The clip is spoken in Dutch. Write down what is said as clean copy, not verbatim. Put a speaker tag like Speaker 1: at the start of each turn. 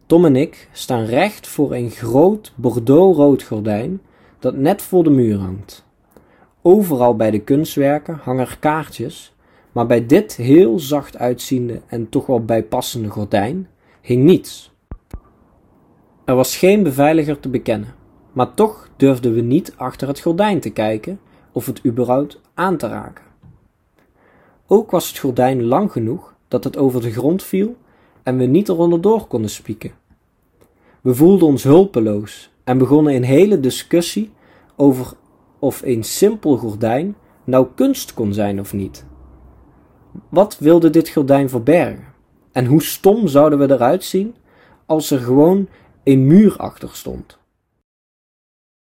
Speaker 1: Tom en ik staan recht voor een groot bordeauxrood gordijn dat net voor de muur hangt. Overal bij de kunstwerken hangen er kaartjes, maar bij dit heel zacht uitziende en toch wel bijpassende gordijn hing niets. Er was geen beveiliger te bekennen, maar toch durfden we niet achter het gordijn te kijken of het überhaupt aan te raken. Ook was het gordijn lang genoeg dat het over de grond viel en we niet eronder door konden spieken. We voelden ons hulpeloos en begonnen een hele discussie over of een simpel gordijn nou kunst kon zijn of niet. Wat wilde dit gordijn verbergen? En hoe stom zouden we eruit zien als er gewoon een muur achter stond?